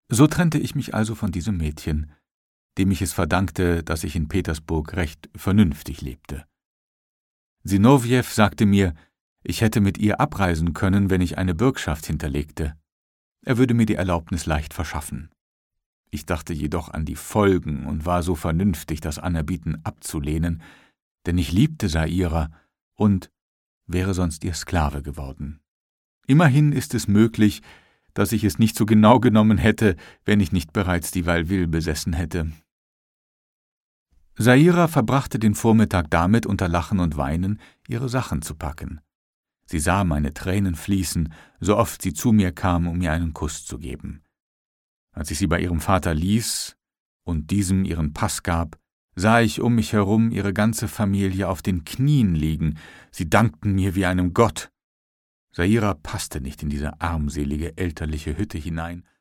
So trennte ich mich also von diesem Mädchen, dem ich es verdankte, dass ich in Petersburg recht vernünftig lebte. Sinowjew sagte mir, ich hätte mit ihr abreisen können, wenn ich eine Bürgschaft hinterlegte. Er würde mir die Erlaubnis leicht verschaffen. Ich dachte jedoch an die Folgen und war so vernünftig, das Anerbieten abzulehnen, denn ich liebte Saira und wäre sonst ihr Sklave geworden. Immerhin ist es möglich, dass ich es nicht so genau genommen hätte, wenn ich nicht bereits die Valville besessen hätte. Saira verbrachte den Vormittag damit, unter Lachen und Weinen ihre Sachen zu packen. Sie sah meine Tränen fließen, so oft sie zu mir kam, um mir einen Kuss zu geben. Als ich sie bei ihrem Vater ließ und diesem ihren Pass gab, sah ich um mich herum ihre ganze Familie auf den Knien liegen. Sie dankten mir wie einem Gott. Saira passte nicht in diese armselige elterliche Hütte hinein,